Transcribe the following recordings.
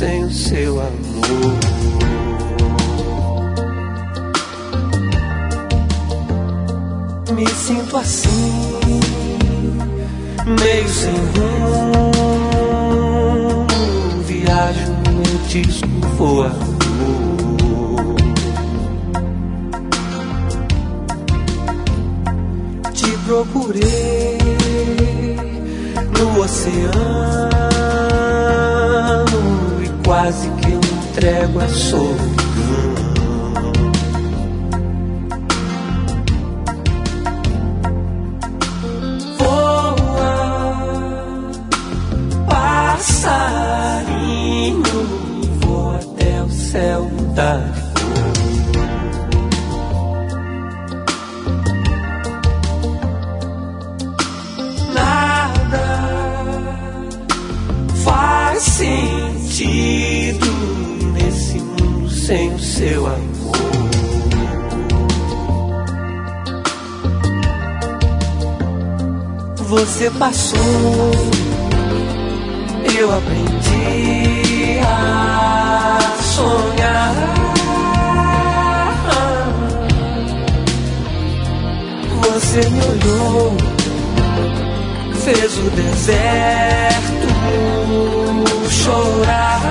sem o seu amor. Me sinto assim, meio sem rumo. Viajo em disco voador. Te procurei no oceano e quase que eu entrego a solidão. Passarinho, vou até o céu mudar de cor. Nada faz sentido nesse mundo sem o seu amor. Você passou, eu aprendi a sonhar. Você me olhou, fez o deserto chorar.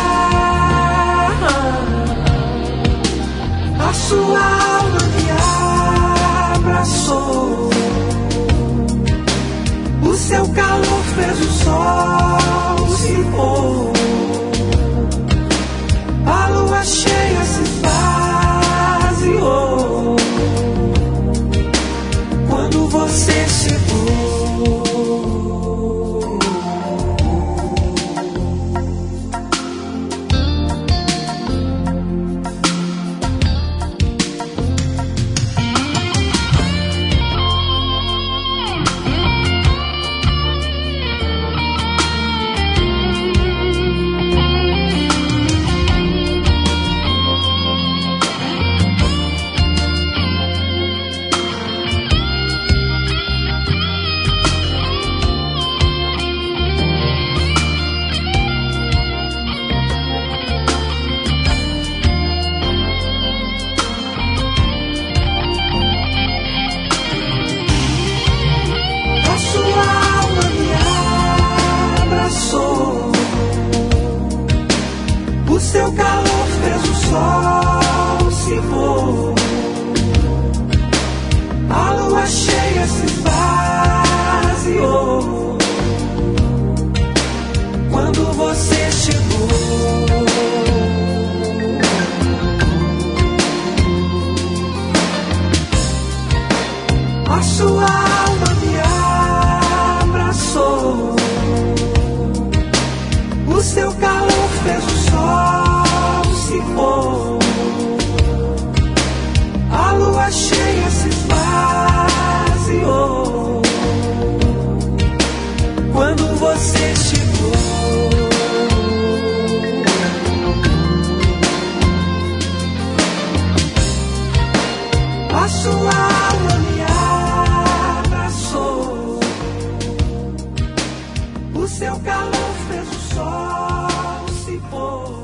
A sua alma me abraçou, o seu calor fez o sol se pôr, a lua cheia se esvaziou quando você chegou. O seu calor fez o sol se pôr, a lua cheia se esvaziou quando você chegou. A sua alma me abraçou, o seu calor fez o sol se pôr, a lua cheia se esvaziou quando você chegou. A sua alma me abraçou, o seu calor fez o sol se pôr,